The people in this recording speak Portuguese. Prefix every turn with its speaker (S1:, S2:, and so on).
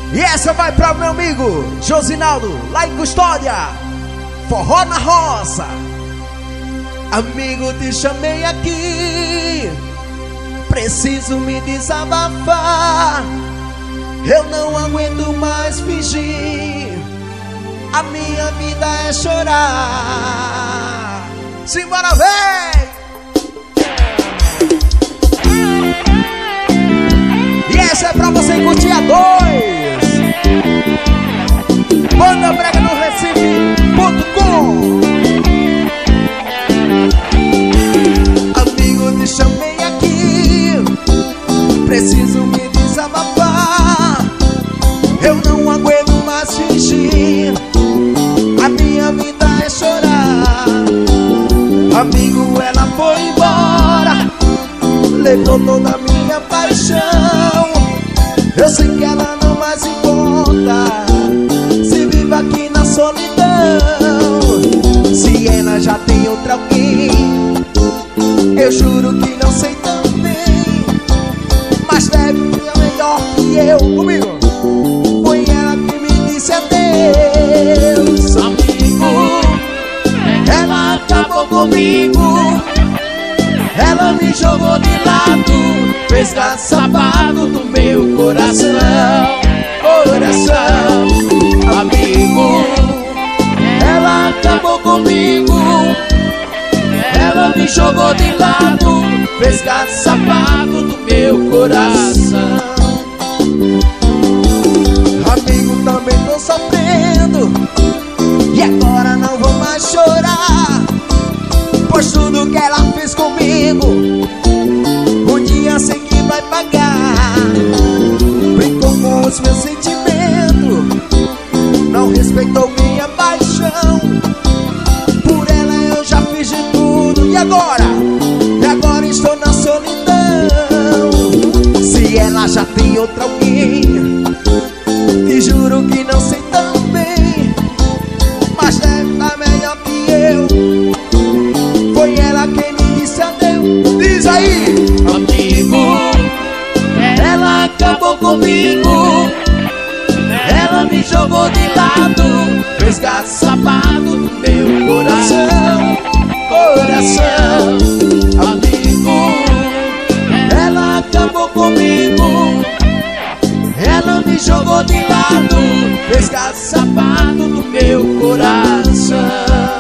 S1: E essa vai para o meu amigo Josinaldo, lá em Custódia, Forró na Roça. Amigo, te chamei aqui, preciso me desabafar. Eu não aguento mais fingir, a minha vida é chorar. Simbora, vem! E essa é pra você curtir a 2. Banda Brega no Recife.com. Amigo, te chamei aqui, preciso me desabafar. Eu não aguento mais fingir, a minha vida é chorar. Amigo, ela foi embora, levou toda a minha paixão. Eu sei que ela não mais importa, se vive aqui na solidão. Se ela já tem outra alguém, eu juro que não sei também, mas deve ser melhor que eu. Comigo, foi ela que me disse adeus.
S2: Amigo, ela acabou comigo, ela me jogou de lado, fez caçapado do meu coração. Coração, amigo, ela acabou comigo, ela me jogou de lado, fez caçapado do meu coração.
S1: Amigo, também tô sofrendo, e agora não vou mais chorar, pois tudo que ela fez comigo, um dia sei que vai pagar. Brincou com os meus sentimentos, não respeitou minha paixão. Por ela eu já fiz de tudo, e agora? E agora estou na solidão. Se ela já tem outra alguém, te juro que não sei também, mas deve estar melhor que eu. Foi ela quem me disse adeus. Diz aí!
S2: Amigo, ela acabou comigo, ela me jogou de lado, fez caçapado do meu coração. Coração, amigo, ela acabou comigo, ela me jogou de lado, fez caçapado do meu coração.